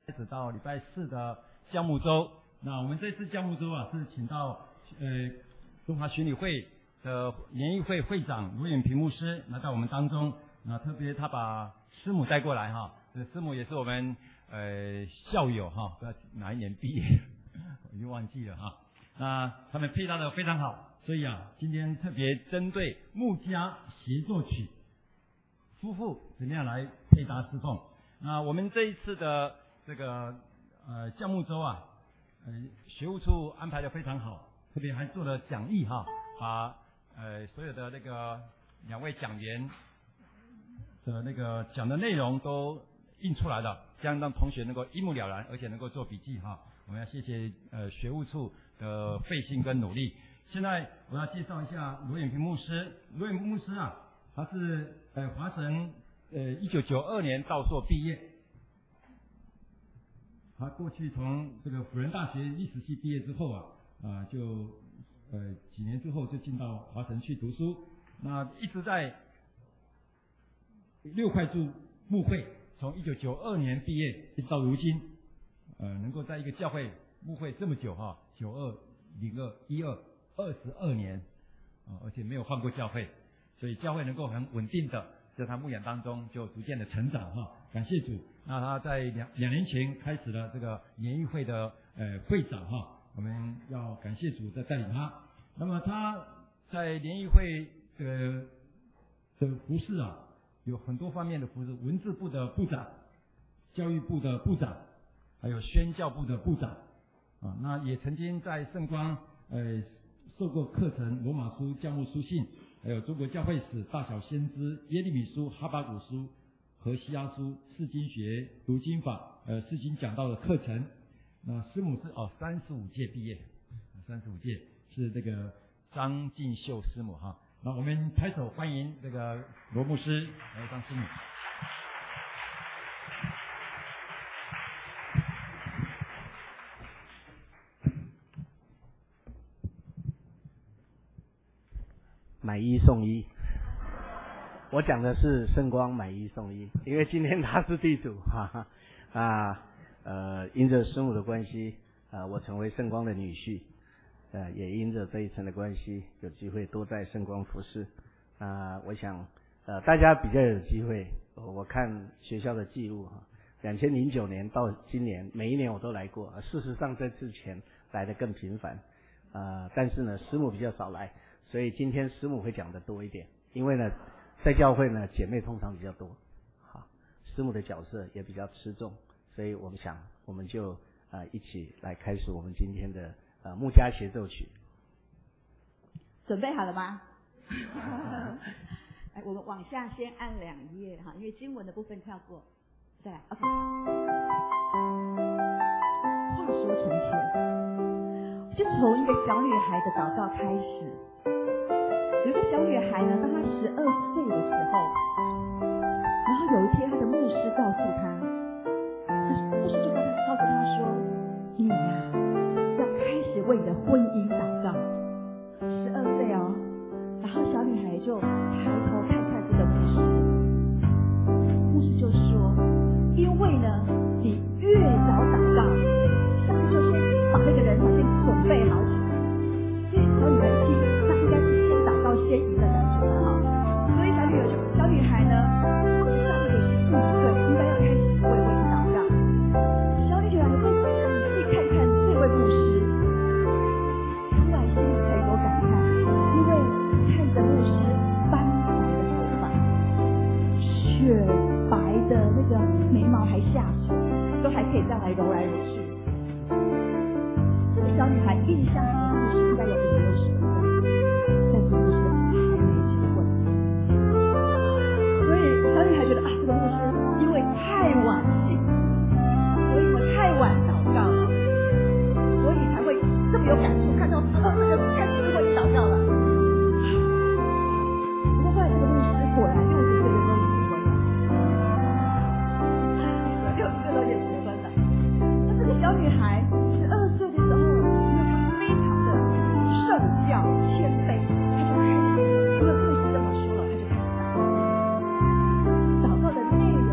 开始到礼拜四的教牧周。那我们这次教牧周啊，是请到中华巡礼会的联谊会会长罗远平牧师来到我们当中。那特别他把师母带过来哈，这师母也是我们校友哈，不知道哪一年毕业，我已经忘记了哈。那他们配搭的非常好，所以啊，今天特别针对牧家协奏曲夫妇怎么样来配搭侍奉。那我们这一次的这个教牧周啊，学务处安排的非常好，特别还做了讲义哈，把所有的那个2位讲员的那个讲的内容都印出来了，这样让同学能够一目了然，而且能够做笔记哈。我们要谢谢学务处的费心跟努力。现在我要介绍一下罗远平牧师。罗远平牧师啊，他是华神1992年道硕毕业。他过去从这个辅仁大学历史系毕业之后啊，就几年之后就进到华神去读书。那一直在6块柱牧会，从1992年毕业一直到如今，能够在一个教会牧会这么久哈，92、02、12、22年，而且没有换过教会，所以教会能够很稳定的在他牧养当中就逐渐的成长哈，感谢主。那他在两年前开始了这个联谊会的会长哈，我们要感谢主的带领他。那么他在联谊会的服事啊，有很多方面的服事，文字部的部长、教育部的部长，还有宣教部的部长啊。那也曾经在圣光受过课程，罗马书、教牧书信，还有中国教会史、大小先知、耶利米书、哈巴谷书、何西阿书、释经学、读经法、释经讲道的课程。那师母是35届毕业，35届是这个张静秀师母哈。那我们拍手欢迎这个罗牧师还有张师母。 买1送1，我讲的是圣光买1送1，因为今天他是地主，哈哈因着师母的关系，我成为圣光的女婿，也因着这一层的关系，有机会多在圣光服侍。我想大家比较有机会，我看学校的记录哈，2009年到今年每一年我都来过，事实上在之前来的更频繁，但是呢师母比较少来。所以今天师母会讲的多一点，因为呢，在教会呢，姐妹通常比较多，好，师母的角色也比较吃重，所以我们就一起来开始我们今天的牧家协奏曲。 准备好了吗？我们往下先按2页哈，因为经文的部分跳过，再来 ，OK。话说从前，就从一个小女孩的祷告开始。有一个小女孩呢，当她12岁的时候，然后有一天她的牧师告诉她，牧师就告诉她说：“你呀，要开始为你的婚姻祷告。”12岁哦，然后小女孩就抬头看看这个牧师，牧师就说：“因为呢，你越早祷告，上帝就先把那个人先准备好起来。”所以小女孩听，那应该是先祷告先赢的男主了哈。所以小女孩呢，上帝也是15岁，应该要开始为婚姻祷告。小女孩说：“仔细看看这位牧师，突然心里很有感叹，因为看着牧师斑白的头发，雪白的那个眉毛还下垂，都还可以这样来揉来揉去。”这个小女孩印象中牧师应该有50、60岁，但是牧师还没结婚，所以小女孩觉得这个牧师因为太晚信，所以我太晚祷告了，所以才会这么有感触，看到12岁就开始为祷告了。不过后来这个牧师果然60岁的时候也结婚了，60岁的时候也结婚了。那这个小女孩12岁的时候，因为她非常的受教谦卑，她就开始，因为牧师这么说了，她就开始祷告。祷告的内容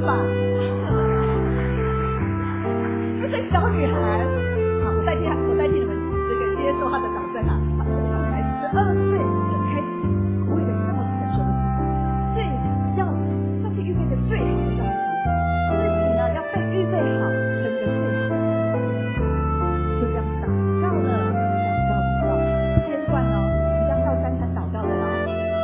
吧？这小女孩，好，我代替你们这个接受她的掌声啊！好，这个小女孩12岁就开始为了这么成熟的事情，所以要上帝预备的最好的丈夫，自己呢要被预备好成为最好的，就这样祷告了，祷告，不间断哦，你要到3餐祷告的哦。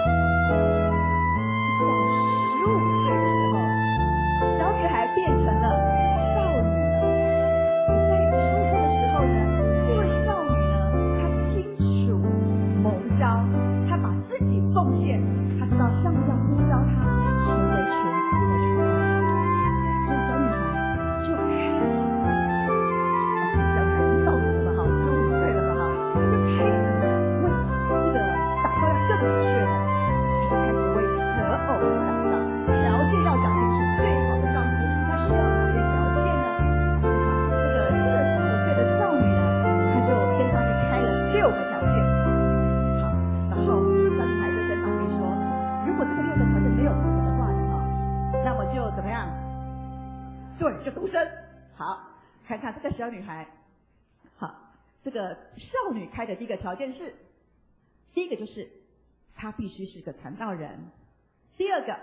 到15岁的时候，小女孩变成了少女了。在出生的时候呢，这位少女呢，她清楚谋招，她把自己奉献，她知道上帝要呼召她成为全世界的出爱，所以小女孩就开始，小女孩已经到了哈，15岁了哈，她就开始为这个祷告要更明确的，她就开始为择偶祷告，条件要讲清楚，最好的丈夫他需要哪些条件呢？这个15岁的少女呢，她就跟上帝开了6个条件。好，然后小女孩就跟上帝说，如果这个6个条件没有符合的话呢，那么就怎么样？对，就独身。好，看看这个小女孩，好，这个少女开的第一个条件是，第一个就是她必须是个传道人，第二个，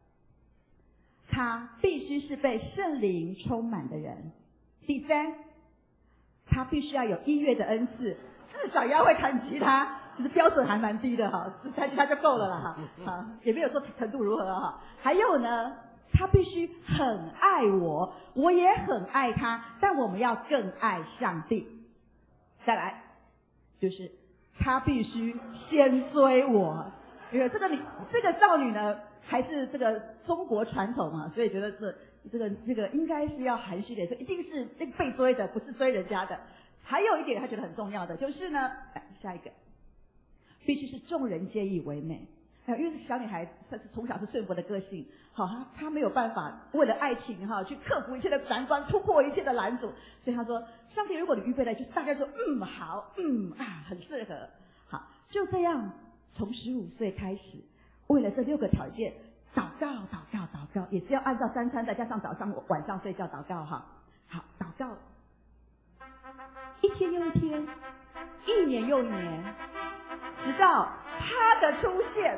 她必须是被圣灵充满的人，第三，她必须要有音乐的恩赐，至少要会弹吉他，就是标准还蛮低的哈，弹吉他就够了啦哈，也没有说程度如何哈。还有呢，她必须很爱我，我也很爱她，但我们要更爱上帝。再来，就是她必须先追我，因为这个少女呢，还是这个中国传统嘛，所以觉得这个应该是要含蓄点，所以一定是那个被追的，不是追人家的。还有一点他觉得很重要的就是呢，下一个，必须是众人皆以为美。因为小女孩她是从小是顺服的个性，好，她没有办法为了爱情哈去克服一切的难关，突破一切的拦阻，所以她说，上帝如果你预备了，就大概说好，很适合。好，就这样从15岁开始，为了这6个条件，祷告，也是要按照3餐再加上早上晚上睡觉祷告哈。好，祷告，一天又一天，1年又1年，直到他的出现。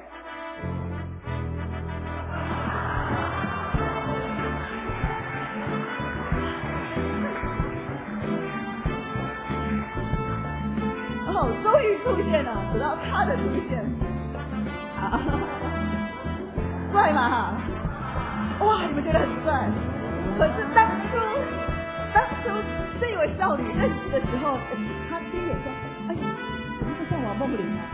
终于出现了，直到他的出现。好，帅吗哈？哇，你们觉得很帅。可是当初这位少女认识的时候，她第一眼说：“哎呀，怎么会像王梦玲啊？”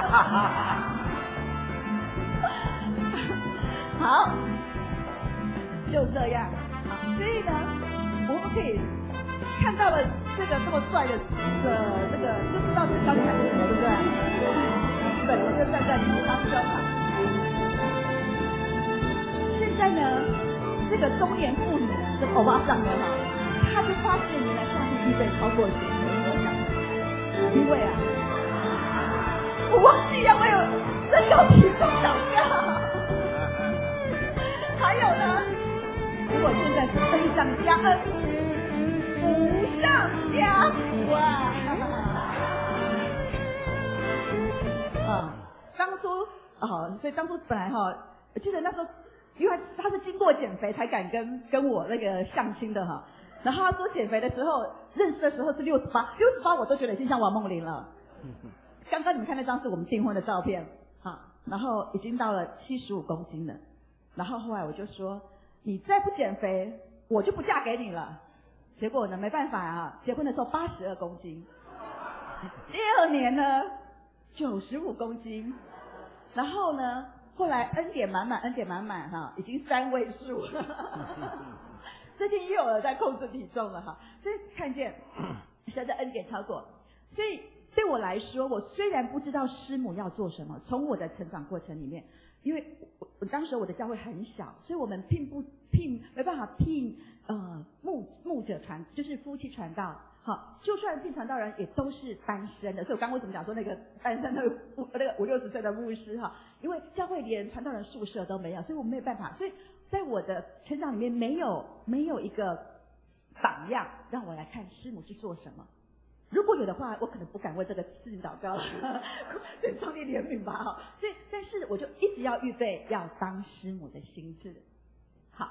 好，就这样。好，所以呢，我们可以看到了这个这么帅的这个，就知道这个小女孩是什么，对不对？对，我就站在你当标场。现在呢，这个中年妇女呢，这个欧巴桑呢哈，她就发现原来上帝预备超过所想的，因为啊，我忘记了我有真有体重祷告。还有呢，如果现在是恩上加恩，福上加福啊！当初所以当初本来我记得那时候，因为他是经过减肥才敢跟我那个相亲的哈。然后他说减肥的时候，认识的时候是68我都觉得已经像王梦玲了。刚刚你们看那张是我们订婚的照片然后已经到了75公斤了。然后后来我就说，你再不减肥，我就不嫁给你了。结果呢，没办法结婚的时候82公斤，第2年呢95公斤，然后呢，后来恩典满满已经3位数了。最近又有在控制体重了所以看见现在恩典超过，所以对我来说，我虽然不知道师母要做什么，从我的成长过程里面，因为我当时我的教会很小，所以我们没办法聘牧者传，就是夫妻传道。好，就算聘传道人也都是单身的，所以我刚刚为什么讲说那个单身的那个50-60岁的牧师因为教会连传道人宿舍都没有，所以我们没有办法，所以在我的成长里面没有一个榜样让我来看师母是做什么。如果有的话，我可能不敢为这个事情祷告了，对上帝怜悯吧哈。所以，但是我就一直要预备要当师母的心志。好。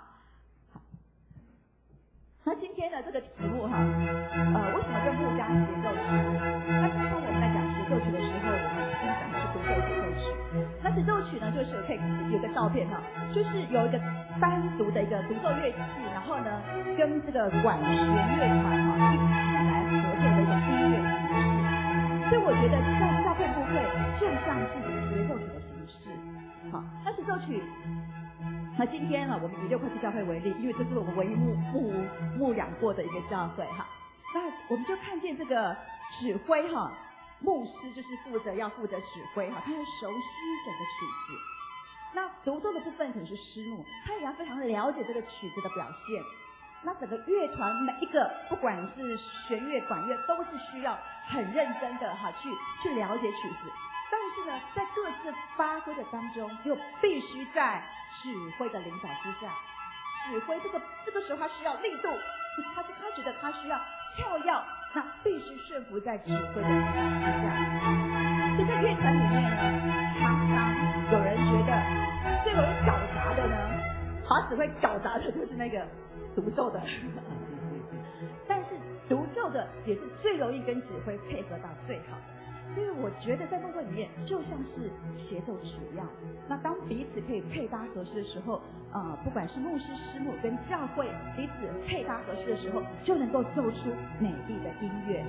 那今天的这个题目哈，为什么用木加协奏曲？那刚刚我们在讲协奏曲的时候，我们先讲的是独奏协奏曲。那协奏曲呢，就是可以有个照片哈，就是有一个单独的一个独奏乐器，然后呢跟这个管弦乐团哈一起来合作的一个音乐形式。所以我觉得在教会部会就像是协奏曲的形式。好，那协奏曲。那今天呢，我们以6块地教会为例，因为这是我们唯一牧养过的一个教会哈。那我们就看见这个指挥哈，牧师就是要负责指挥哈，他要熟悉整个曲子。那独奏的部分可能是师母，他也要非常了解这个曲子的表现。那整个乐团每一个，不管是弦乐、管乐，都是需要很认真的哈去了解曲子。但是呢，在各自发挥的当中，又必须在指挥的领导之下，指挥这个时候他需要力度，他觉得他需要跳跃，那必须顺服在指挥的领导之下。就在乐团里面呢，常常有人觉得最容易搞砸的呢，把指挥搞砸的就是那个独奏的，但是独奏的也是最容易跟指挥配合到最好的。所以我觉得在牧会里面就像是协奏曲一样，那当彼此可以配搭合适的时候，不管是牧师师母跟教会彼此配搭合适的时候，就能够奏出美丽的音乐。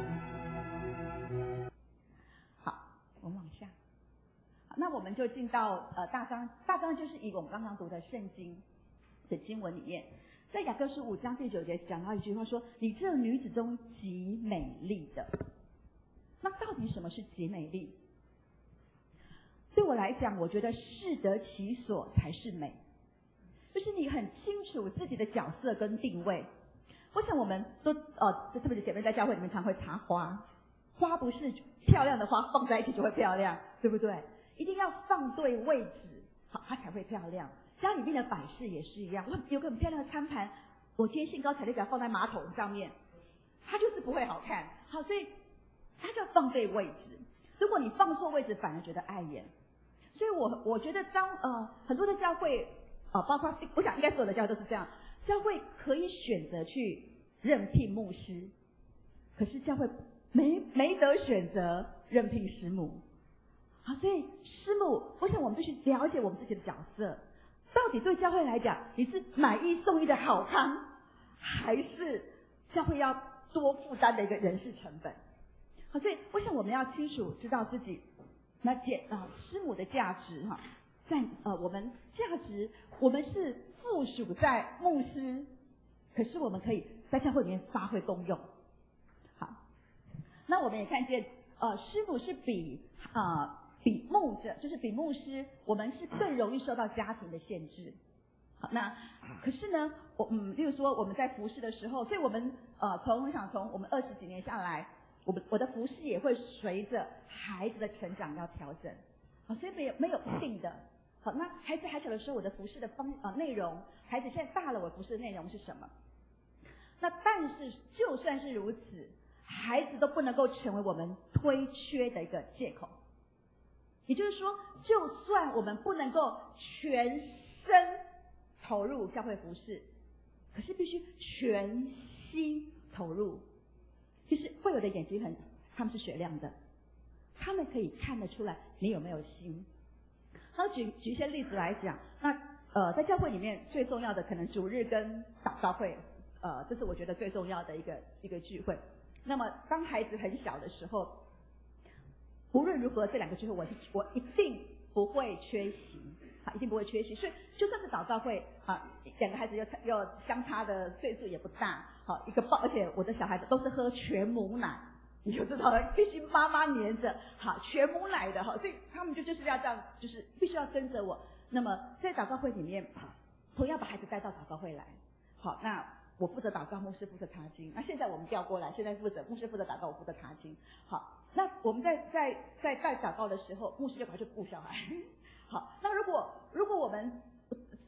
好，我们往下。好，那我们就进到大纲就是以我们刚刚读的圣经的经文里面，在雅各书5章第9节讲到一句话说：“你这女子中极美丽的。”那到底什么是极美丽？对我来讲，我觉得适得其所才是美，就是你很清楚自己的角色跟定位。我想我们都特别是姐妹在教会里面常会插花，花不是漂亮的花放在一起就会漂亮，对不对？一定要放对位置，好，它才会漂亮。家里面的摆饰也是一样，我有个很漂亮的餐盘，我今天兴高采烈给它放在马桶上面，它就是不会好看。好，所以它就要放对位置，如果你放错位置，反而觉得碍眼。所以我觉得当很多的教会包括我想应该所有的教会都是这样，教会可以选择去任聘牧师，可是教会没得选择任聘师母。好，所以师母，我想我们必须了解我们自己的角色，到底对教会来讲，你是买一送一的好康，还是教会要多负担的一个人事成本？好，所以我想我们要清楚知道自己师母的价值哈，在我们价值我们是附属在牧师，可是我们可以在教会里面发挥功用。好，那我们也看见师母是比牧者，就是比牧师，我们是更容易受到家庭的限制。好，那可是呢，例如说我们在服侍的时候，所以我们从我们20几年下来。我的服侍也会随着孩子的成长要调整，好，所以没有一定的。好，那孩子还小的时候，我的服侍的内容，孩子现在大了，我服侍的内容是什么？那但是就算是如此，孩子都不能够成为我们推缺的一个借口。也就是说，就算我们不能够全身投入教会服侍，可是必须全心投入。就是会有的眼睛他们是雪亮的，他们可以看得出来你有没有心。那举一些例子来讲，那在教会里面最重要的可能主日跟祷告会，这是我觉得最重要的一个聚会。那么当孩子很小的时候，无论如何这2个聚会我一定不会缺席，一定不会缺席。所以就算是祷告会2个孩子又相差的岁数也不大。好，而且我的小孩子都是喝全母奶，你就知道了，必须妈妈黏着，好，全母奶的哈，所以他们就是要这样，就是必须要跟着我。那么在祷告会里面，同样把孩子带到祷告会来。好，那我负责祷告，牧师负责查经。那现在我们调过来，现在牧师负责祷告，我负责查经。好，那我们在祷告的时候，牧师就赶快去顾小孩。好，那如果我们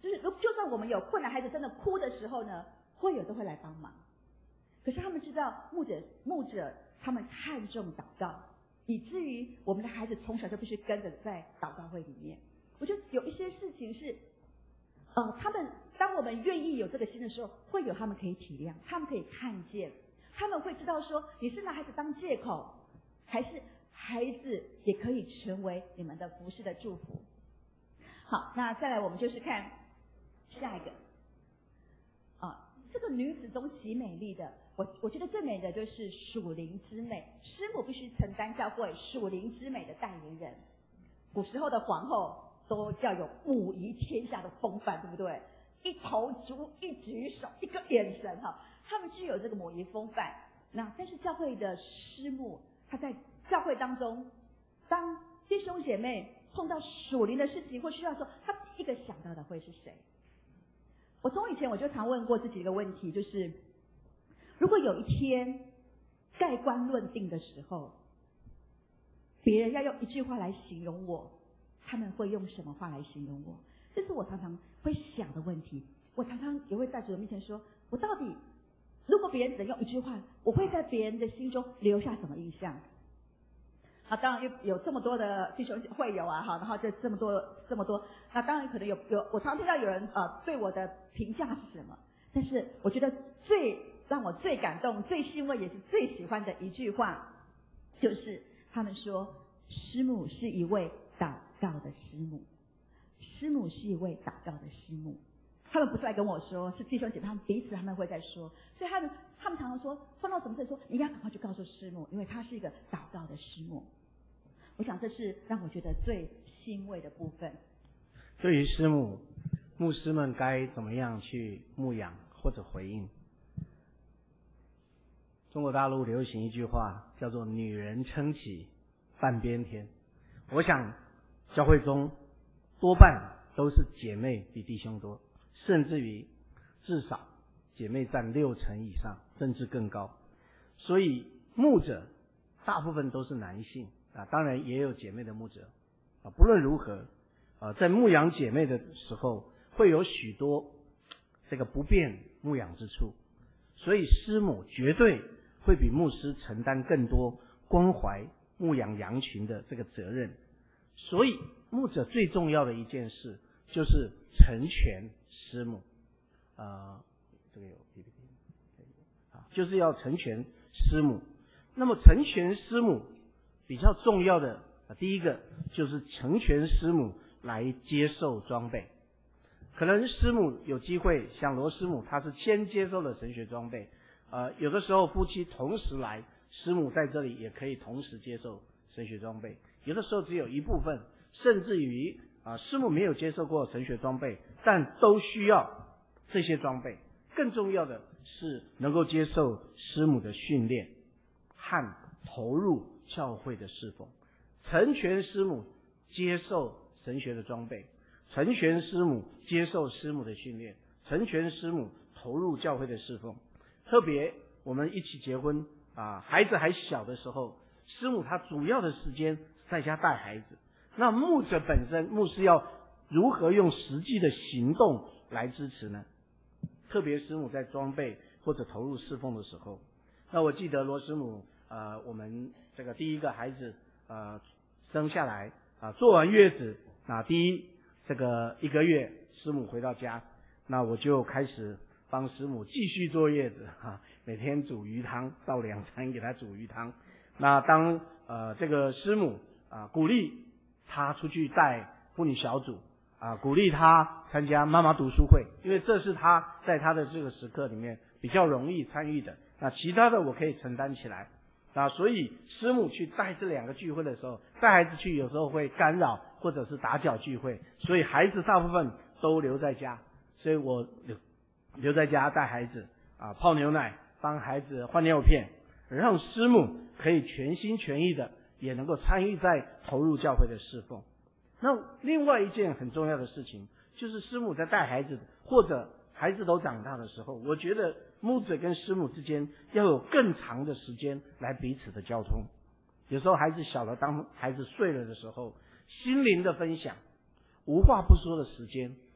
就是就算我们有困难，孩子真的哭的时候呢，会友都会来帮忙。可是他们知道牧者他们看重祷告，以至于我们的孩子从小就必须跟着在祷告会里面。我觉得有一些事情是，他们当我们愿意有这个心的时候，会有他们可以体谅，他们可以看见，他们会知道说你是拿孩子当借口，还是孩子也可以成为你们的服事的祝福。好，那再来我们就是看下一个，这个女子中极美丽的，我觉得最美的就是属灵之美，师母必须承担教会属灵之美的代言人。古时候的皇后都要有母仪天下的风范，对不对？一头足，一举手，一个眼神，他们具有这个母仪风范。但是教会的师母，他在教会当中，当弟兄姐妹碰到属灵的事情或需要的时候，他第一个想到的会是谁？我从以前我就常问过自己一个问题，就是如果有一天盖棺论定的时候，别人要用一句话来形容我，他们会用什么话来形容我？这是我常常会想的问题。我常常也会在主的面前说，我到底如果别人只能用一句话，我会在别人的心中留下什么印象？当然有这么多的弟兄会友啊，然后就这么多，那当然可能有我常听到有人对我的评价是什么，但是我觉得让我最感动、最欣慰，也是最喜欢的一句话，就是他们说师母是一位祷告的师母，师母是一位祷告的师母。他们不是来跟我说，是弟兄姐妹他们彼此他们会在说，所以他们常常说碰到什么事说你要赶快去告诉师母，因为她是一个祷告的师母。我想这是让我觉得最欣慰的部分。 对于师母，牧师们该怎么样去牧养或者回应？中国大陆流行一句话叫做女人撑起半边天。我想教会中多半都是姐妹比弟兄多，甚至于至少姐妹占60%以上，甚至更高。所以牧者大部分都是男性当然也有姐妹的牧者不论如何在牧养姐妹的时候会有许多这个不便牧养之处，所以师母绝对会比牧师承担更多关怀牧养羊群的这个责任。所以牧者最重要的一件事就是成全师母这个有 PPT 就是要成全师母。那么成全师母比较重要的第一个就是成全师母来接受装备。可能师母有机会，像罗师母她是先接受了神学装备有的时候夫妻同时来，师母在这里也可以同时接受神学装备，有的时候只有一部分，甚至于师母没有接受过神学装备，但都需要这些装备。更重要的是能够接受师母的训练和投入教会的侍奉。成全师母接受神学的装备，成全师母接受师母的训练，成全师母投入教会的侍奉。特别我们一起结婚孩子还小的时候，师母她主要的时间在家带孩子，那牧者本身，牧师要如何用实际的行动来支持呢？特别师母在装备或者投入侍奉的时候，那我记得罗师母我们这个第一个孩子生下来坐完月子第这个1个月，师母回到家，那我就开始帮师母继续坐月子每天煮鱼汤，到2餐给她煮鱼汤。那当这个师母鼓励她出去带妇女小组鼓励她参加妈妈读书会，因为这是她在她的这个时刻里面比较容易参与的，那其他的我可以承担起来所以师母去带这2个聚会的时候，带孩子去有时候会干扰或者是打搅聚会，所以孩子大部分都留在家，所以我留在家带孩子泡牛奶，帮孩子换尿片，让师母可以全心全意的也能够参与在投入教会的侍奉。那另外一件很重要的事情就是师母在带孩子或者孩子都长大的时候，我觉得牧者跟师母之间要有更长的时间来彼此的交通。有时候孩子小了，当孩子睡了的时候，心灵的分享，无话不说的时间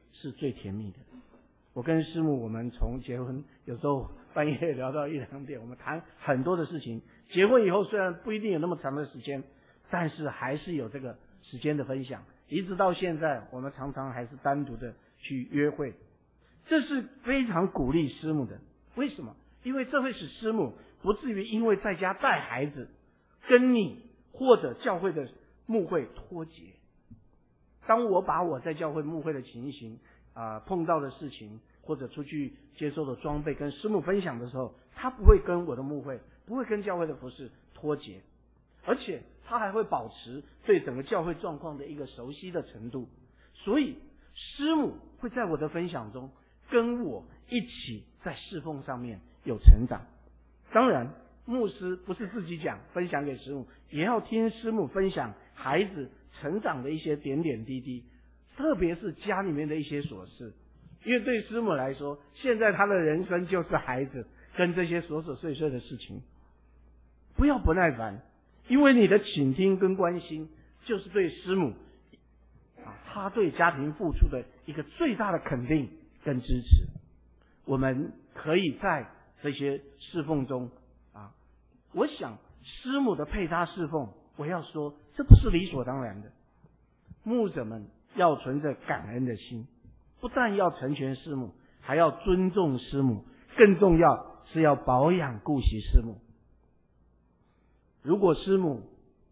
是最甜蜜的。我跟师母，我们从结婚有时候半夜聊到1、2点，我们谈很多的事情。结婚以后虽然不一定有那么长的时间，但是还是有这个时间的分享。一直到现在，我们常常还是单独的去约会，这是非常鼓励师母的。为什么？因为这会使师母不至于因为在家带孩子，跟你或者教会的牧会脱节。当我把我在教会牧会的情形碰到的事情，或者出去接受的装备跟师母分享的时候，他不会跟我的牧会，不会跟教会的服事脱节，而且他还会保持对整个教会状况的一个熟悉的程度。所以师母会在我的分享中跟我一起在侍奉上面有成长。当然牧师不是自己讲分享给师母，也要听师母分享孩子成长的一些点点滴滴，特别是家里面的一些琐事。因为对师母来说，现在她的人生就是孩子跟这些琐琐碎碎的事情。不要不耐烦，因为你的倾听跟关心就是对师母她对家庭付出的一个最大的肯定跟支持。我们可以在这些侍奉中我想师母的配搭侍奉，我要说这不是理所当然的。牧者们要存着感恩的心，不但要成全师母，还要尊重师母，更重要是要保养顾惜师母。如果师母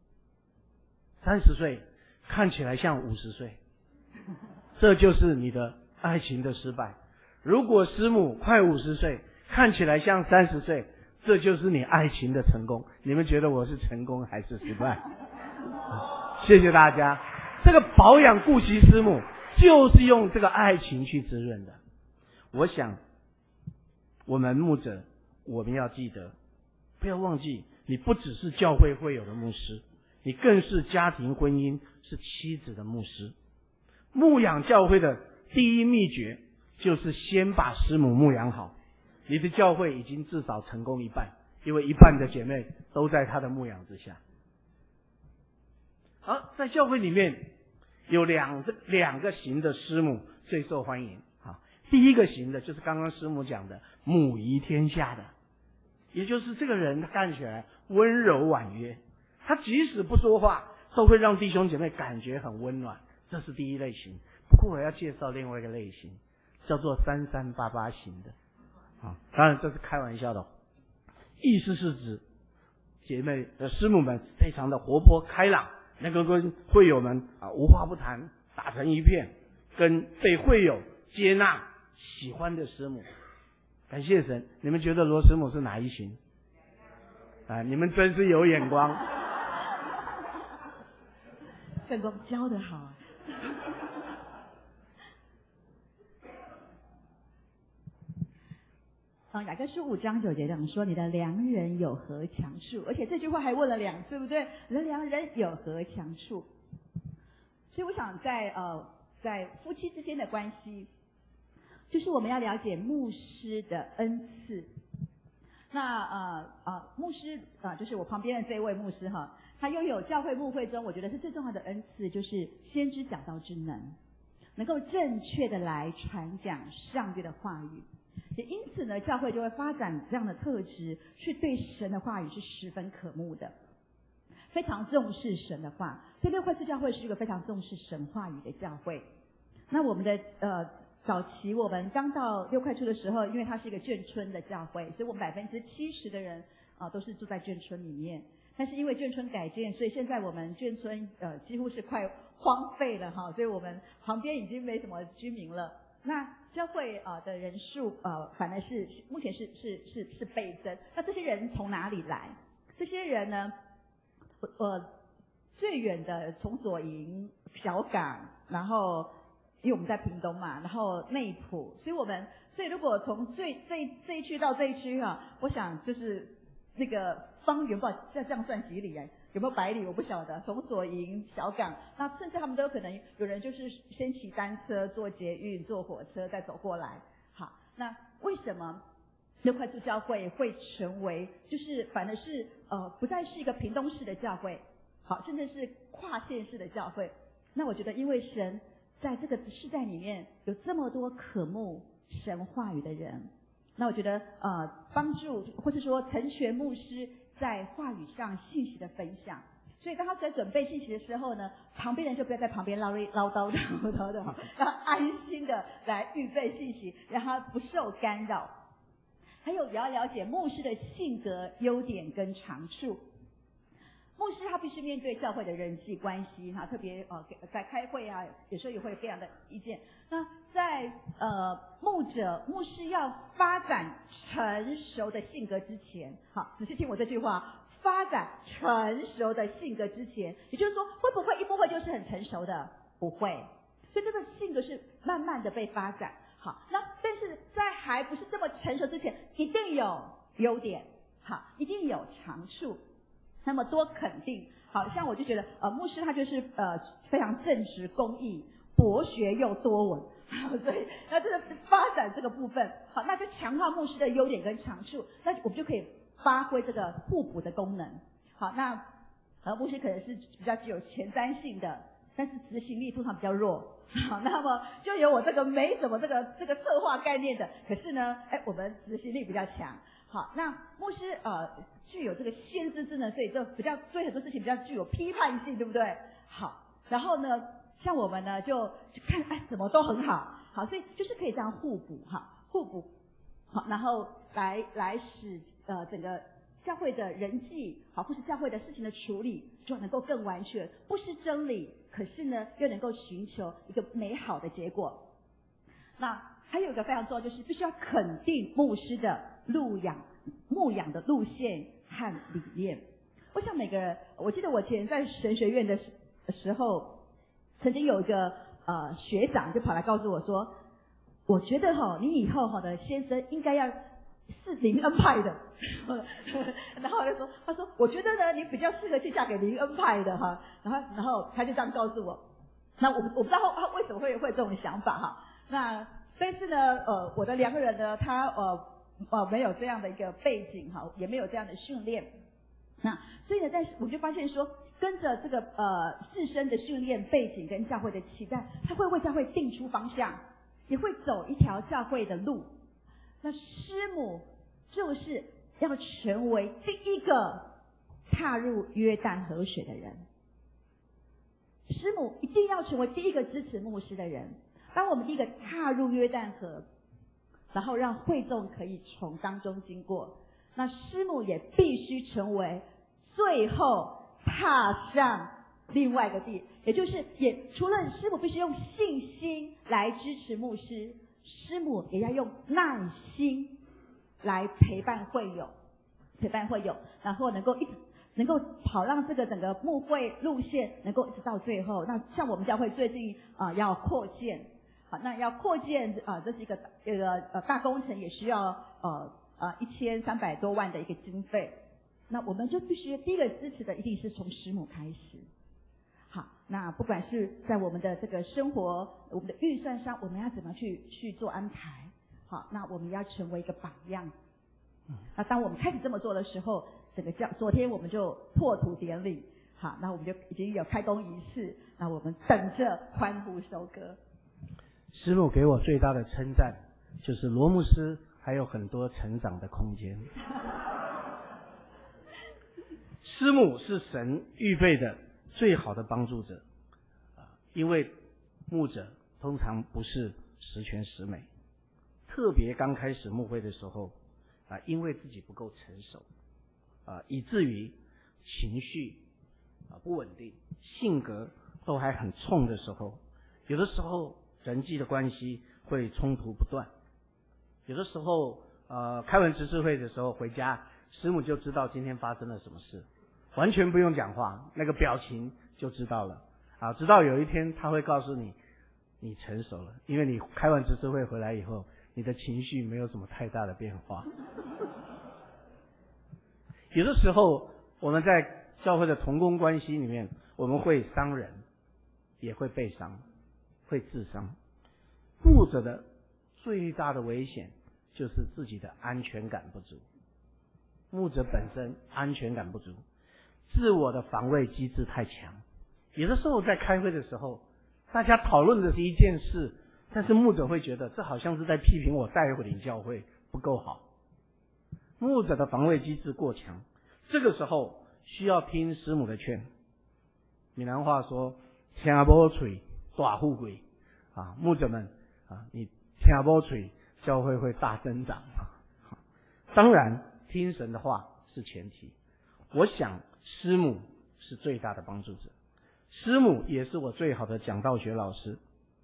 30岁看起来像50岁，这就是你的爱情的失败。如果师母快50岁看起来像30岁，这就是你爱情的成功。你们觉得我是成功还是失败？谢谢大家。这个保养顾惜师母就是用这个爱情去滋润的。我想我们牧者，我们要记得，不要忘记你不只是教会会友的牧师，你更是家庭婚姻是妻子的牧师。牧养教会的第一秘诀就是先把师母牧养好，你的教会已经至少成功一半，因为一半的姐妹都在她的牧养之下。好，在教会里面有两个型的师母最受欢迎。第一个型的就是刚刚师母讲的母仪天下的，也就是这个人他看起来温柔婉约，他即使不说话都会让弟兄姐妹感觉很温暖，这是第一类型。不过我要介绍另外一个类型，叫做3388型的。当然这是开玩笑的，意思是指姐妹师母们非常的活泼开朗，能够跟会友们无话不谈，打成一片，跟被会友接纳喜欢的师母。感谢神，你们觉得罗师母是哪一型？你们真是有眼光。 圣公教得好。雅各书5章9节这样说：你的良人有何强处？而且这句话还问了2次，对不对？你的良人有何强处？所以我想在夫妻之间的关系，就是我们要了解牧师的恩赐。那牧师就是我旁边的这位牧师他拥有教会牧会中我觉得是最重要的恩赐，就是先知讲道之能，能够正确的来传讲上帝的话语。也因此呢，教会就会发展这样的特质，是对神的话语是十分渴慕的，非常重视神的话。所以六块寺教会是一个非常重视神话语的教会。那我们的早期我们刚到六块处的时候，因为它是一个眷村的教会，所以我们70%的人都是住在眷村里面。但是因为眷村改建，所以现在我们眷村几乎是快荒废了所以我们旁边已经没什么居民了。那教会的人数反而是目前是倍增。那这些人从哪里来？这些人呢，最远的从左营、小港，然后因为我们在屏东嘛，然后内埔，所以如果从这一区到这一区我想就是那个方圆不知道这样算几里有没有100里我不晓得。从左营、小港，那甚至他们都有可能有人就是先骑单车、坐捷运、坐火车再走过来。好，那为什么六块寺教会会成为就是反而是不再是一个屏东市的教会，好，甚至是跨县市的教会？那我觉得因为神在这个世代里面有这么多渴慕神话语的人，那我觉得帮助或是说成全牧师在话语上信息的分享。所以当他在准备信息的时候呢，旁边人就不要在旁边唠叨的，让他安心的来预备信息，让他不受干扰。还有也要了解牧师的性格、优点跟长处。牧师他必须面对教会的人际关系哈，特别在开会啊，有时候也会有各样的意见。那在牧师要发展成熟的性格之前，好，仔细听我这句话。发展成熟的性格之前，也就是说，会不会一牧会就是很成熟的？不会，所以这个性格是慢慢的被发展。好，那但是在还不是这么成熟之前，一定有优点，好，一定有长处。那么多肯定，好像我就觉得牧师他就是非常正直公义，博学又多闻，所以那这个发展这个部分，好，那就强化牧师的优点跟长处，那我们就可以发挥这个互补的功能。好，那牧师可能是比较具有前瞻性的，但是执行力通常比较弱。好，那么就有我这个没什么这个策划概念的，可是呢，我们执行力比较强。好，那牧师具有这个先知之能，所以就比较对很多事情比较具有批判性，对不对？好，然后呢，像我们呢就看什么都很好，好，所以就是可以这样互补哈，互补，好，然后来使整个教会的人际好，或是教会的事情的处理就能够更完全，不失真理，可是呢又能够寻求一个美好的结果。那还有一个非常重要，就是必须要肯定牧师的牧养的路线和理念。我想每个人，我记得我以前在神学院的时候，曾经有一个学长就跑来告诉我说，我觉得你以后的先生应该要是灵恩派的。然后他说我觉得呢你比较适合去嫁给灵恩派的哈。然后他就这样告诉我。那我不知道他为什么会这种想法哈。那但是呢我的两个人呢他没有这样的一个背景哈，也没有这样的训练。那所以呢，但是我就发现说，跟着这个自身的训练背景跟教会的期待，他会为教会定出方向，也会走一条教会的路。那师母就是要成为第一个踏入约旦河水的人，师母一定要成为第一个支持牧师的人。当我们第一个踏入约旦河，然后让会众可以从当中经过，那师母也必须成为最后踏上另外一个地，也就是除了师母必须用信心来支持牧师，师母也要用耐心来陪伴会友，然后能够跑让这个整个牧会路线能够一直到最后。那像我们教会最近要扩建，好，那要扩建这是一个大工程，也需要1300多万的一个经费。那我们就必须第一个支持的一定是从师母开始。好，那不管是在我们的这个生活、我们的预算上，我们要怎么去做安排？好，那我们要成为一个榜样。那当我们开始这么做的时候，昨天我们就破土典礼，好，那我们就已经有开工仪式，那我们等着欢呼收割。 师母给我最大的称赞就是罗牧师还有很多成长的空间。师母是神预备的最好的帮助者，因为牧者通常不是十全十美，特别刚开始牧会的时候因为自己不够成熟以至于情绪不稳定，性格都还很冲的时候，有的时候人际的关系会冲突不断，有的时候开完执事会的时候回家，师母就知道今天发生了什么事，完全不用讲话，那个表情就知道了直到有一天他会告诉你，你成熟了，因为你开完执事会回来以后，你的情绪没有什么太大的变化。有的时候我们在教会的同工关系里面，我们会伤人，也会被伤，会自伤。牧者的最大的危险就是自己的安全感不足。牧者本身安全感不足，自我的防卫机制太强。有的时候在开会的时候大家讨论的是一件事，但是牧者会觉得这好像是在批评我带领教会不够好，牧者的防卫机制过强，这个时候需要听师母的劝。闽南话说听无嘴大富贵啊，牧者们啊，你听无嘴，教会会大增长啊。当然听神的话是前提，我想师母是最大的帮助者，师母也是我最好的讲道学老师。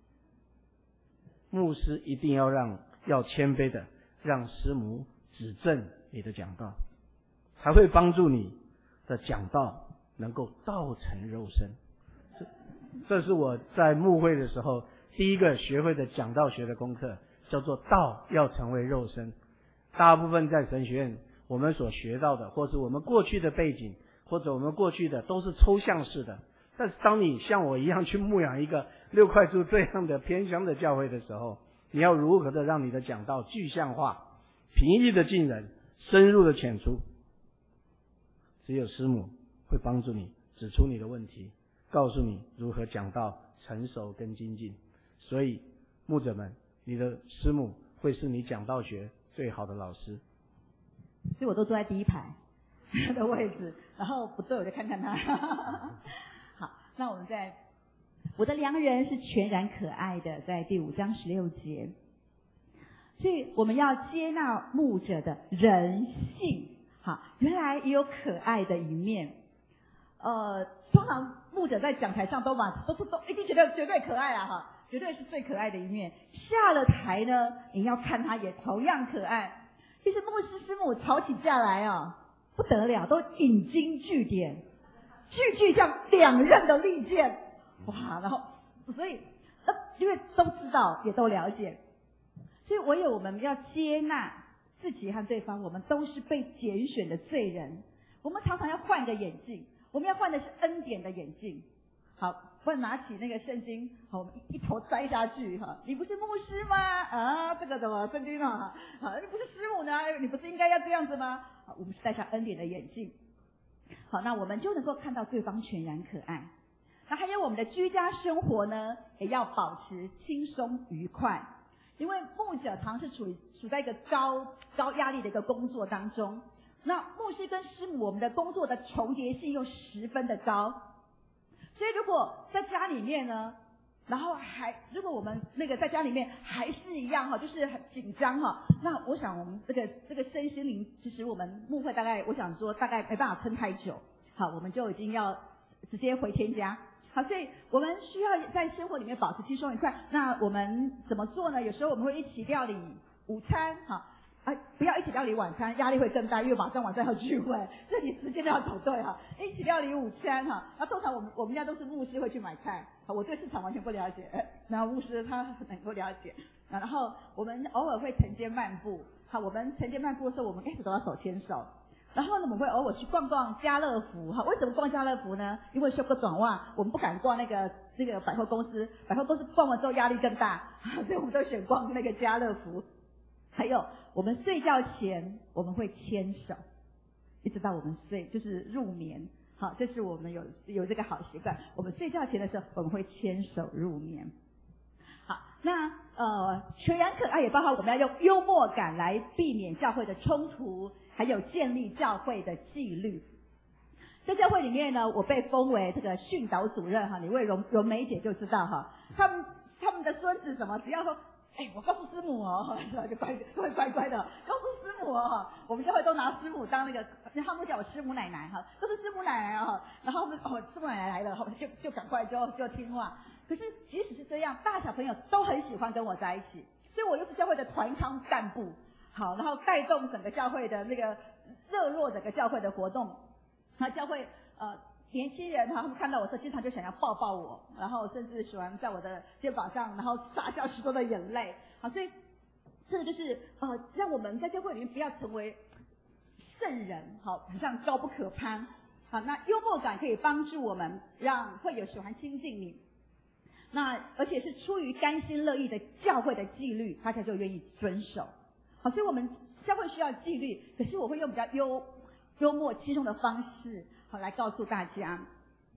牧师一定要谦卑的让师母指正你的讲道，才会帮助你的讲道能够道成肉身。这是我在牧会的时候第一个学会的讲道学的功课，叫做道要成为肉身。大部分在神学院我们所学到的，或是我们过去的背景，或者我们过去的都是抽象式的，但是当你像我一样去牧养一个6块柱这样的偏乡的教会的时候，你要如何的让你的讲道具象化，平易的近人，深入的浅出。只有师母会帮助你指出你的问题，告诉你如何讲道成熟跟精进。所以牧者们，你的师母会是你讲道学最好的老师。 所以我都坐在第一排的位置，然后不对我就看看他。好，那我们我的良人是全然可爱的，在第5章16节。所以我们要接纳牧者的人性，好，原来也有可爱的一面。通常牧者在讲台上都一定觉得绝对可爱啦，哈，绝对是最可爱的一面。下了台呢，你要看他也同样可爱。其实牧师师母吵起架来啊，不得了，都引经据典，句像两刃的利剑。哇，然后所以因为都知道也都了解，所以唯有我们要接纳自己和对方，我们都是被拣选的罪人。我们常常要换个眼镜，我们要换的是恩典的眼镜。好，不然拿起那个圣经，好，我们一头栽下去哈。你不是牧师吗？啊，这个怎么圣经啊？啊，你不是师母呢？你不是应该要这样子吗？好，我们是戴上恩典的眼镜。好，那我们就能够看到对方全然可爱。那还有我们的居家生活呢，也要保持轻松愉快，因为牧者常是处在一个高压力的一个工作当中。那牧师跟师母，我们的工作的重叠性又十分的高，所以如果在家里面呢，然后如果我们在家里面还是一样哈，就是很紧张哈，那我想我们这个身心灵，其实我们牧会我想说大概没办法撑太久，好，我们就已经要直接回天家。好，所以我们需要在生活里面保持轻松愉快。那我们怎么做呢？有时候我们会一起料理午餐，好，不要一起料理晚餐，压力会更大，因为马上晚上要聚会，这里时间都要走对哈。一起料理午餐哈，那通常我们家都是牧师会去买菜，好，我对市场完全不了解，那牧师他能够了解。然后我们偶尔会晨间漫步，好，我们晨间漫步的时候，我们开始都要手牵手。然后呢，我们会偶尔去逛逛家乐福哈。为什么逛家乐福呢？因为修个短袜，我们不敢逛那个百货公司，百货公司逛完之后压力更大，所以我们都选逛那个家乐福。还有我们睡觉前我们会牵手，一直到我们就是入眠。好，这是我们有这个好习惯。我们睡觉前的时候我们会牵手入眠。好，那全然可爱也包括我们要用幽默感来避免教会的冲突，还有建立教会的纪律。在教会里面呢，我被封为这个训导主任哈，你问荣梅姐就知道哈，他们的孙子什么，只要说，我告诉师母哦，就乖乖的告诉师母哦，我们教会都拿师母当他们叫我师母奶奶哈，都是师母奶奶哦，然后师母奶奶来了，就赶快就听话。可是即使是这样，大小朋友都很喜欢跟我在一起，所以我又是教会的团康干部，好，然后带动整个教会的热络整个教会的活动。那教会年轻人他们看到我说，经常就想要抱抱我，然后甚至喜欢在我的肩膀上，然后撒下许多的眼泪。好，所以这个就是让我们在教会里面不要成为圣人，好，好像高不可攀。好，那幽默感可以帮助我们，让会友喜欢亲近你。那而且是出于甘心乐意的教会的纪律，大家就愿意遵守。好，所以我们教会需要纪律，可是我会用比较幽默轻松的方式，好来告诉大家。好，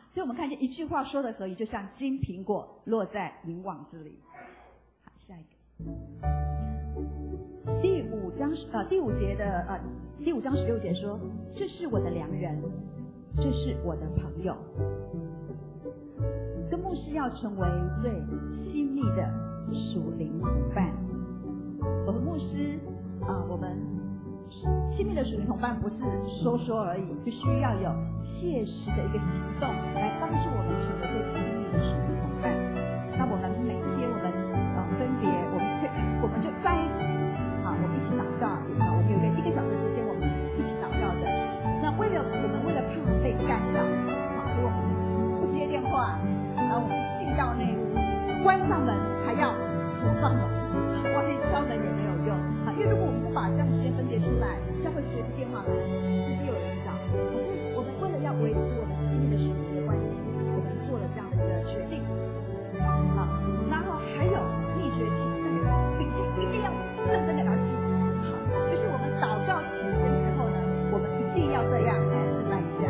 所以我们看见一句话说的可以，就像金苹果落在银网之里。好，下一个。第五章16节说：“这是我的良人，这是我的朋友。”跟牧师要成为最亲密的属灵同伴。我和牧师我们亲密的属灵同伴不是说说而已，必须要有切实的一个行动来帮助我们成为最亲密的属灵同伴。那我们每天我们分别我们就在一起我们一起祷告，我们有1个小时的时间我们一起祷告的。那为了怕被干扰所以我们不接电话，然后我们进到内屋，关上门还要锁上门，外面敲门也没有用因为如果我们不把这样时间分别出来，教会随时电话来，就是又有人找。所以我们为了要维持我们亲密的属灵的关系，我们做了这样的一个决定。然后还有秘诀期，并且一定要认真的要记。就是我们祷告起身之后呢，我们一定要这样来示范一下。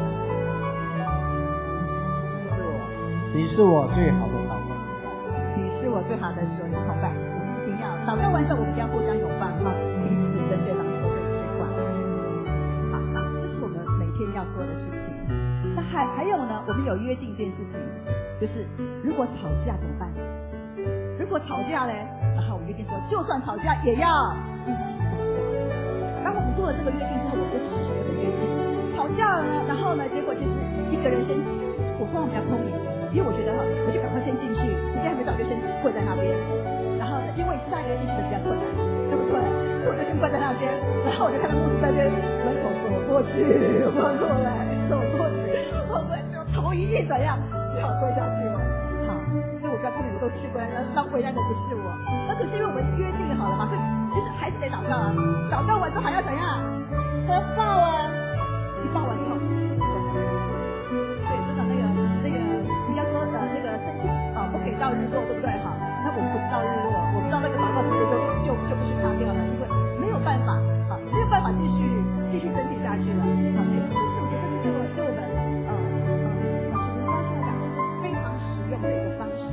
你是我最好的祷告， 你是我最好的属灵同伴。一定要祷告完之后，我们一定要互相拥抱，彼此跟对方说对吃饭。这是我们每天要做的事情。那还有呢，我们有约定一件事情，就是如果吵架怎么办？如果吵架呢，然后我们约定说，就算吵架也要一起祷告。当我们做了这个约定之后，我们就持守这个约定。吵架了呢，然后呢，结果就是一个人生气，我通常比较聪明，因为我觉得我就赶快先进去，时间还没到就先跪在那边。然后呢，因为下一个进去的比较困难，对不对？所以我就先跪在那边，然后我就看到牧师在那边门口走过去，走过来，走过去，我们就头一定怎样，只好跪下去了。所以我刚才我都去过来，当回来的不是我，那可是因为我们约定好了嘛，所以其实还是得祷告祷告完之后还要怎样？还要抱一抱完之后，对，真的那个，应该说那个生气不可以到日落，对不对？那我们不知道日落，我不知道那个祷告直接就不是擦掉了，因为没有办法继续争取下去了。这是我觉得对我们非常实用的一个方式。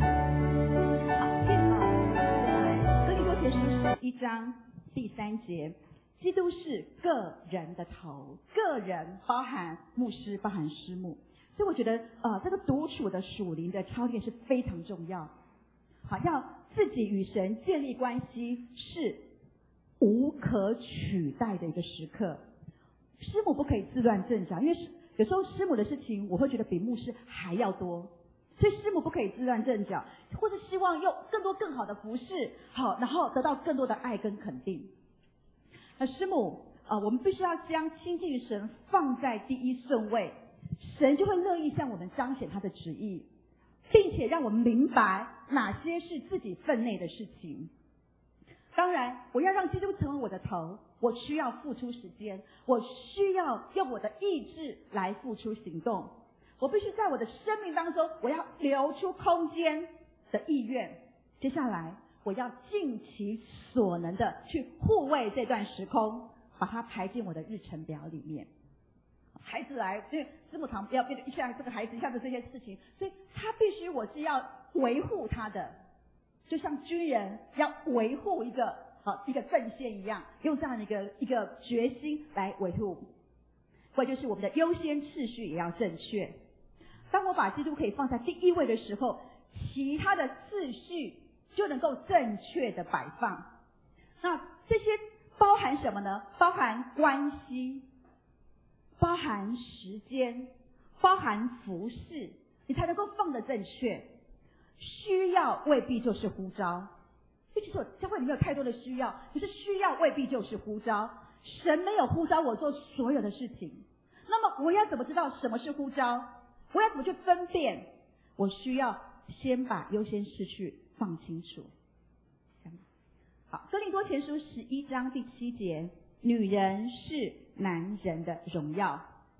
哥林多前书11章第3节，基督是个人的头，个人包含牧师，包含师母。所以我觉得这个独处的属灵的操练是非常重要。要自己与神建立关系是无可取代的一个时刻。师母不可以自乱阵脚，因为有时候师母的事情我会觉得比牧师还要多，所以师母不可以自乱阵脚，或是希望用更多更好的服侍，然后得到更多的爱跟肯定。那师母我们必须要将亲近神放在第一顺位，神就会乐意向我们彰显他的旨意，并且让我们明白哪些是自己分内的事情。当然，我要让基督成为我的头，我需要付出时间，我需要用我的意志来付出行动。我必须在我的生命当中，我要留出空间的意愿。接下来，我要尽其所能的去护卫这段时空，把它排进我的日程表里面。孩子来，因为师母堂要一下这个孩子一下子这些事情，所以他必须我是要维护他的，就像军人要维护一个阵线一样，用这样的一个决心来维护。或者就是我们的优先次序也要正确。当我把基督可以放在第一位的时候，其他的次序就能够正确的摆放。那这些包含什么呢？包含关系，包含时间，包含服事，你才能够放得正确。需要未必就是呼召，尤其是教会里面有太多的需要，可是需要未必就是呼召。神没有呼召我做所有的事情，那么我要怎么知道什么是呼召？我要怎么去分辨？我需要先把优先次序放清楚。好，哥林多前书11章第7节，女人是男人的荣耀。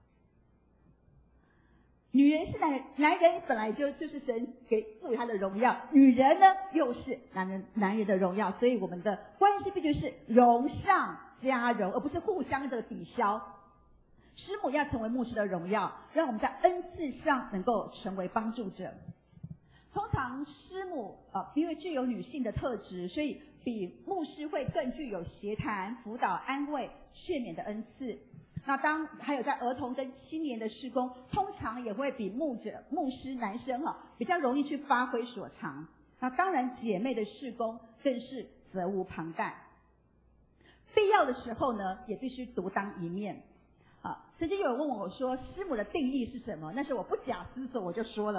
女人是男人本来就是神给赋予他的荣耀，女人呢又是男人的荣耀，所以我们的关系必须是荣上加荣，而不是互相的抵消。 师母要成为牧师的荣耀，让我们在恩赐上能够成为帮助者。通常师母因为具有女性的特质，所以比牧师会更具有协谈、辅导、安慰、劝勉的恩赐。那还有在儿童跟青年的事工，通常也会比牧师男生比较容易去发挥所长。那当然姐妹的事工更是责无旁贷，必要的时候呢，也必须独当一面。曾经有人问我说，师母的定义是什么？那时我不假思索，我就说，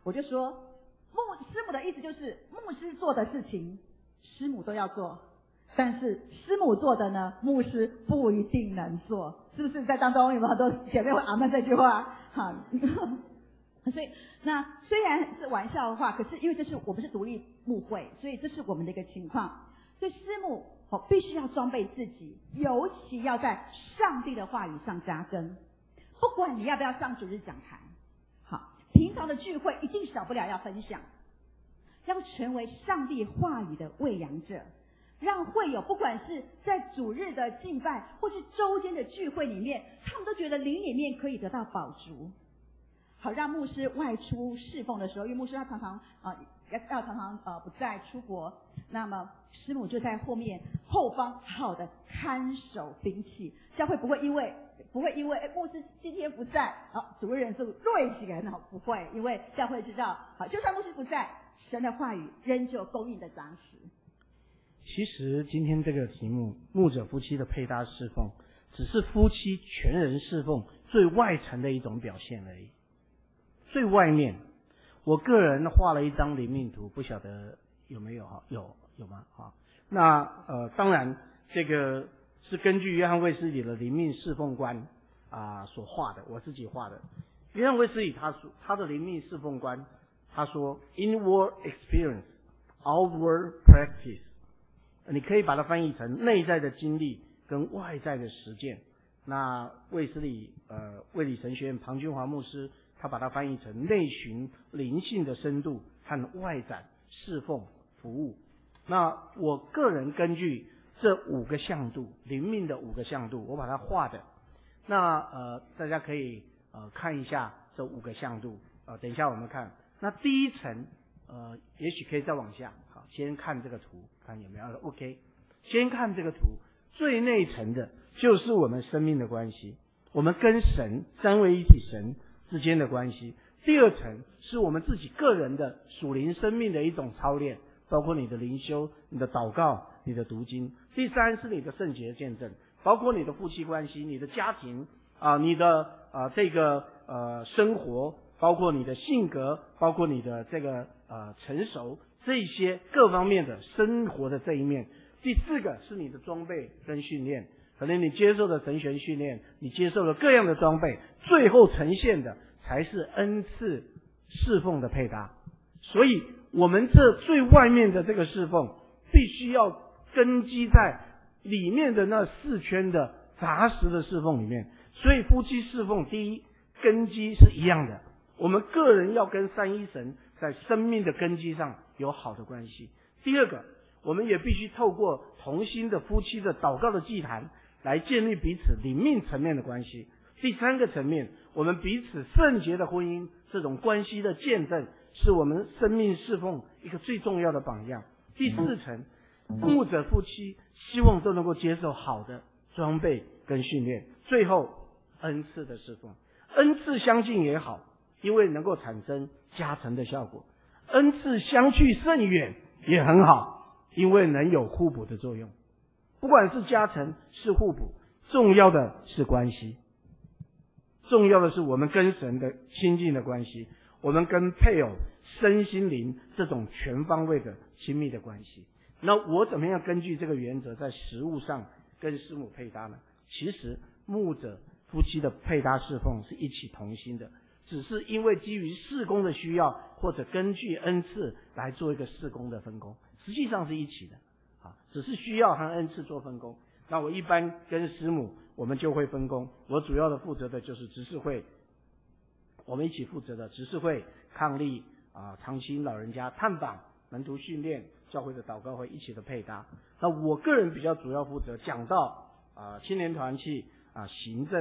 师母的意思就是牧师做的事情，师母都要做，但是师母做的呢，牧师不一定能做，是不是？在当中有没有很多姐妹会阿们这句话？好，所以那虽然是玩笑话，可是因为我们是独立牧会，所以这是我们的一个情况。所以师母必须要装备自己，尤其要在上帝的话语上扎根。不管你要不要上主日讲坛，好，平常的聚会一定少不了要分享，要成为上帝话语的喂养者，让会友不管是在主日的敬拜，或是周间的聚会里面，他们都觉得灵里面可以得到饱足，好让牧师外出侍奉的时候，因为牧师他常常不在出国，那么师母就在后方好的看守兵器，教会不会因为牧师今天不在，主日人数锐起来，不会，因为教会知道，就算牧师不在，神的话语仍旧供应的扎实。 其实今天这个题目，牧者夫妻的配搭侍奉，只是夫妻全人侍奉最外层的一种表现而已。最外面，我个人画了一张灵命图，不晓得有没有有吗？那当然这个是根据约翰卫斯理的灵命侍奉观所画的，我自己画的。约翰卫斯理他的灵命侍奉观，他说 inward experience, outward practice， 你可以把它翻译成内在的经历跟外在的实践。那卫理神学院庞君华牧师，他把它翻译成内寻灵性的深度和外展侍奉服务。那我个人根据这5个向度，灵命的5个向度，我把它画的。那大家可以看一下这5个向度。等一下我们看。那第一层也许可以再往下。好，先看这个图，看有没有 OK。先看这个图，最内层的就是我们生命的关系，我们跟神三位一体神之间的关系。第二层是我们自己个人的属灵生命的一种操练，包括你的灵修、你的祷告、你的读经。第三是你的圣洁见证，包括你的夫妻关系、你的家庭你的生活，包括你的性格，包括你的这个成熟，这些各方面的生活的这一面。第4个是你的装备跟训练，可能你接受了神学训练，你接受了各样的装备，最后呈现的才是恩赐侍奉的配搭。所以我们这最外面的这个侍奉，必须要根基在里面的那4圈的扎实的侍奉里面。所以夫妻侍奉，第一根基是一样的，我们个人要跟三一神在生命的根基上有好的关系。第二个，我们也必须透过同心的夫妻的祷告的祭坛来建立彼此灵命层面的关系。第3个层面，我们彼此圣洁的婚姻这种关系的见证，是我们生命侍奉一个最重要的榜样。第4层，牧者夫妻希望都能够接受好的装备跟训练。最后，恩赐的侍奉，恩赐相近也好，因为能够产生加成的效果；恩赐相去甚远也很好，因为能有互补的作用。不管是加成是互补，重要的是关系，重要的是我们跟神的亲近的关系，我们跟配偶身心灵这种全方位的亲密的关系。那我怎么样根据这个原则在实务上跟师母配搭呢？其实牧者夫妻的配搭侍奉是一起同心的，只是因为基于事工的需要，或者根据恩赐来做一个事工的分工，实际上是一起的只是需要和恩赐做分工。那我一般跟师母我们就会分工，我主要的负责的就是执事会，我们一起负责的执事会、抗力长青老人家探访、门徒训练、教会的祷告会一起的配搭。那我个人比较主要负责讲道青年团契行政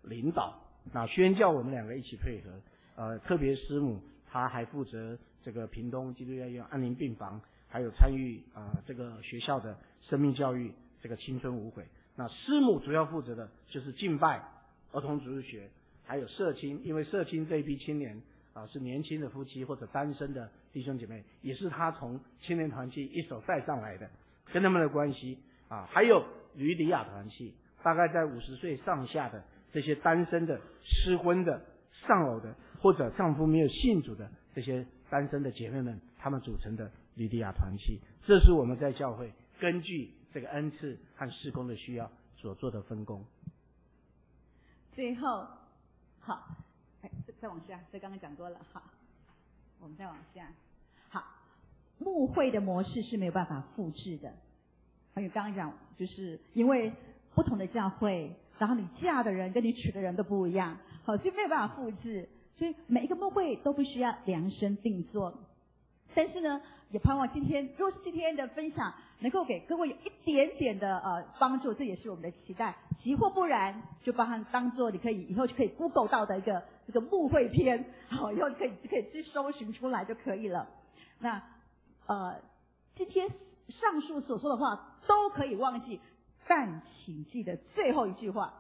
领导，那宣教我们两个一起配合。特别师母她还负责这个屏东基督教医院安宁病房，还有参与这个学校的生命教育这个青春无悔。那师母主要负责的就是敬拜、儿童主日学，还有社青，因为社青这一批青年是年轻的夫妻或者单身的弟兄姐妹，也是他从青年团契一手带上来的，跟他们的关系还有吕底亚团契，大概在50岁上下的这些单身的、失婚的、丧偶的，或者丈夫没有信主的这些单身的姐妹们，他们组成的吕底亚团契，这是我们在教会根据这个恩赐和事工的需要所做的分工。 最后，好，再往下，这刚刚讲过了，好，我们再往下，好，牧会的模式是没有办法复制的，还有刚刚讲，就是因为不同的教会，然后你嫁的人跟你娶的人都不一样，好，所以没有办法复制，所以每一个牧会都必须要量身定做。但是呢，也盼望如果是今天的分享能够给各位有一点点的帮助，这也是我们的期待。即或不然，就把它当做你以后就可以 Google 到的这个牧会篇，好，以后可以去搜寻出来就可以了。那今天上述所说的话都可以忘记，但请记得最后一句话：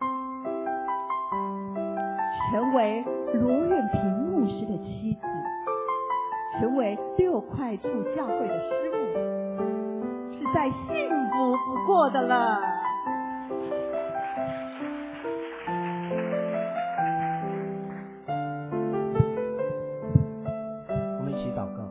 成为罗愿平牧师的妻子，成为6块处教会的师母，是再幸福不过的了。 我们一起祷告。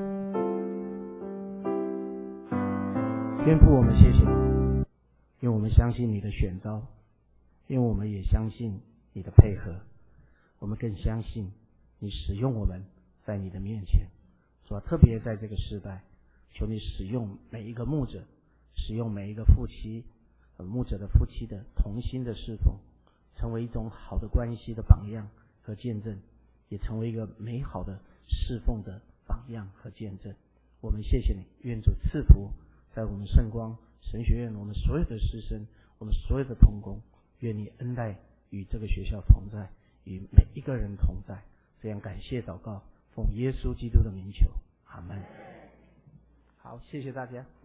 天父，我们谢谢你，因为我们相信你的选召，因为我们也相信你的配合，我们更相信你使用我们在你的面前。主啊，特别在这个时代，求你使用每一个牧者，使用每一个夫妻牧者的夫妻的同心的侍奉，成为一种好的关系的榜样和见证，也成为一个美好的侍奉的榜样和见证。我们谢谢你，愿主赐福在我们圣光神学院，我们所有的师生，我们所有的同工，愿你恩待与这个学校同在，与每一个人同在。这样感谢祷告，奉耶稣基督的名求，阿门。好，谢谢大家。